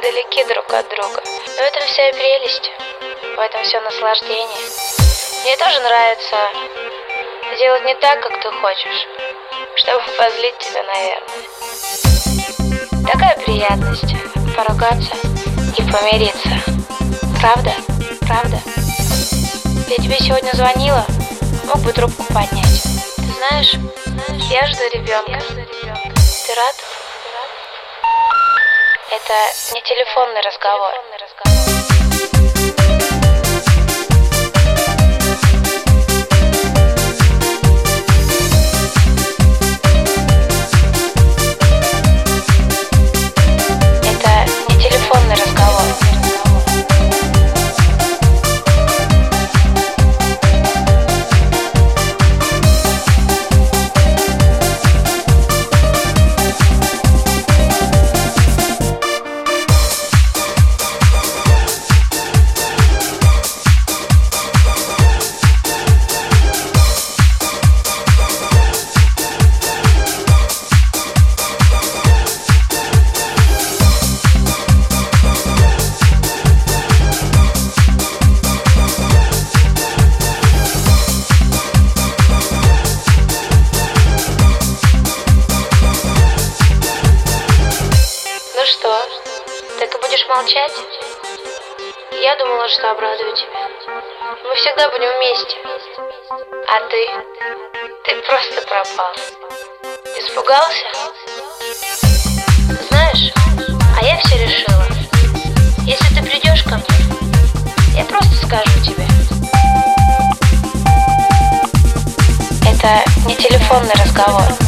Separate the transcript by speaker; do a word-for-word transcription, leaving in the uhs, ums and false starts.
Speaker 1: далеки друг от друга. Но в этом вся и прелесть, в этом все наслаждение. Мне тоже нравится делать не так, как ты хочешь, чтобы позлить тебя, наверное. Такая приятность поругаться и помириться. Правда? Правда? Я тебе сегодня звонила, мог бы трубку поднять. Ты знаешь, я жду ребенка. Ты рад? Это не телефонный разговор. Это не телефонный разговор. Что? Так и будешь молчать? Я думала, что обрадую тебя. Мы всегда будем вместе. А ты? Ты просто пропал. Испугался? Знаешь, а я все решила. Если ты придешь ко мне, я просто скажу тебе. Это не телефонный разговор.